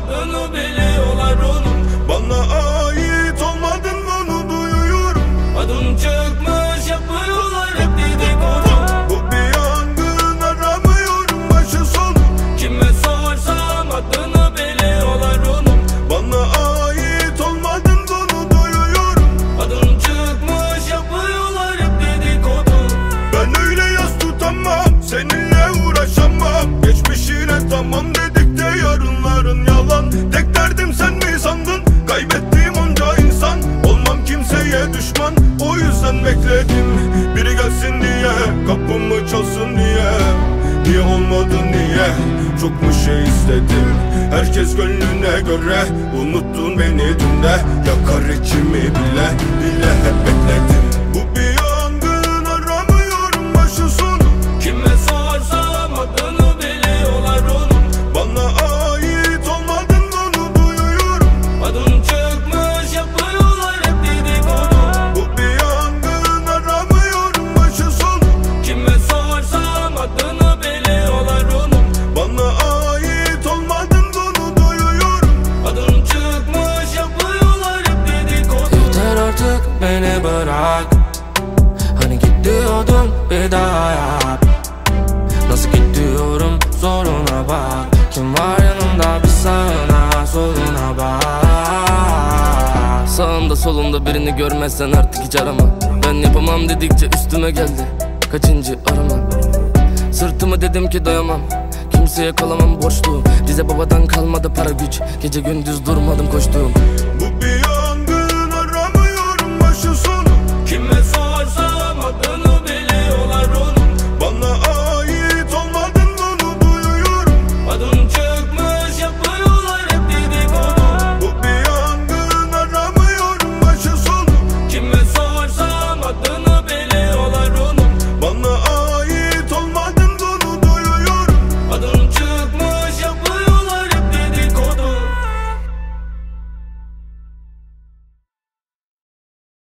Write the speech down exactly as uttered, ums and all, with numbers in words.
adını biliyorlar onun. Bana ait olmadın bunu duyuyorum. Adım çıkmış yapıyorlar hep dedikodu. Bu bir yangın aramıyorum başı sonu. Kime sorsam adını biliyorlar onun. Bana ait olmadın bunu duyuyorum. Adım çıkmış yapıyorlar hep dedikodu. Ben öyle yas tutamam, seninle uğraşamam. Geçmişine tamam dedik de yarınların yalan. Tek derdim sen mi sandın? Kaybettiğim onca insan. Olmam kimseye düşman, o yüzden bekledim. Biri gelsin diye, kapımı çalsın diye. Niye olmadı niye? Çok mu şey istedim? Herkes gönlüne göre. Unuttun beni dün de. Yakar içimi bile bile hep bekledim. Bu bir yangın aramıyorum başı sonu. Kime sorsam adını biliyorlar onun. Bana ait olmadın bunu duyuyorum. Adım çıkmış yapıyorlar hep dedikodu. Bu bir yangın aramıyorum başı sonu. Kime sorsam adını biliyorlar onun. Bana ait olmadın bunu duyuyorum. Adım çıkmış yapıyorlar hep dedikodu. Yeter artık beni bırak. Hani git diyordun bir daha yap. Nasıl git diyorum zoruna bak. Kim var yanımda bir sağına soluna bak. Sağında solunda birini görmezsen artık hiç arama. Ben yapamam dedikçe üstüme geldi. Kaçıncı arama. Sırtımı dedim ki doyamam. Kimseye kalamam borçluyum. Bize babadan kalmadı para güç. Gece gündüz durmadım koştuğum. Bu bir